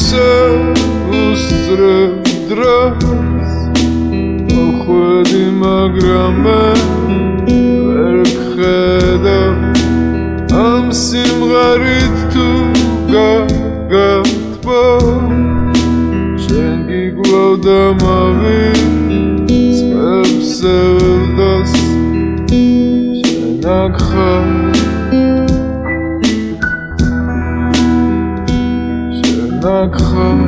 უსწრებ დროს მოხვედი მაგრამ მე ვერ გხედავ ამ სიმღერით თუ გაგათბო შენ გიგვლავ და მავიწყებს ელდას შენ აქ ხარ Nakha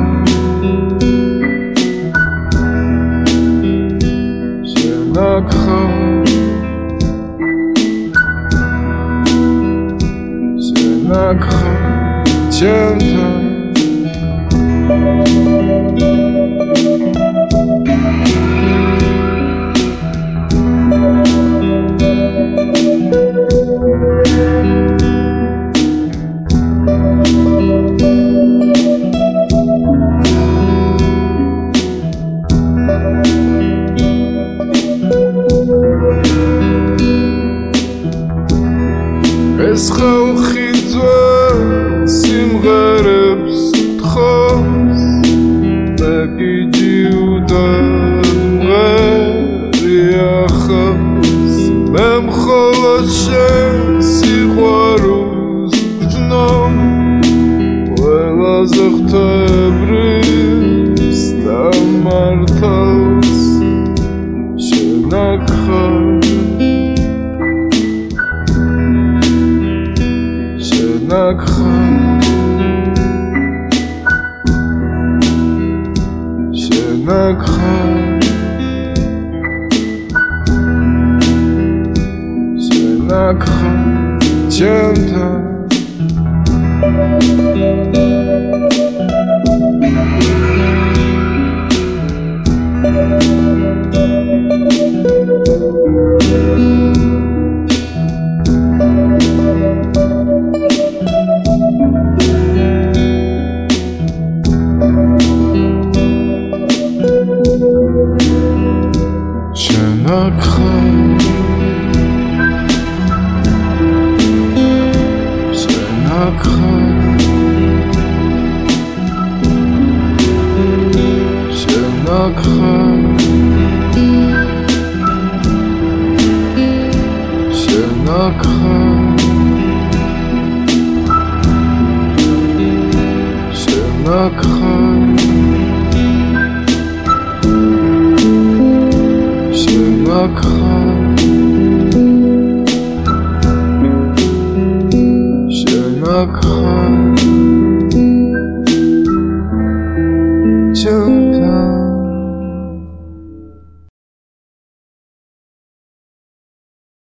Shenakha Shenakha Chanta ეს ხალხი ძველ სიმღერებს თხოვს მე გიჯიუდად მღერია ხალხს მე მხოლოდ შენ სიყვარულს ვგრძნობ ყველაზე ღვთაებრივს დამართავს შენ აქ ხარ Nakha Shenakha Shenakha Chanta Shenakha Shenakha Shenakha Shenakha Shenakha Shenakha Shenakha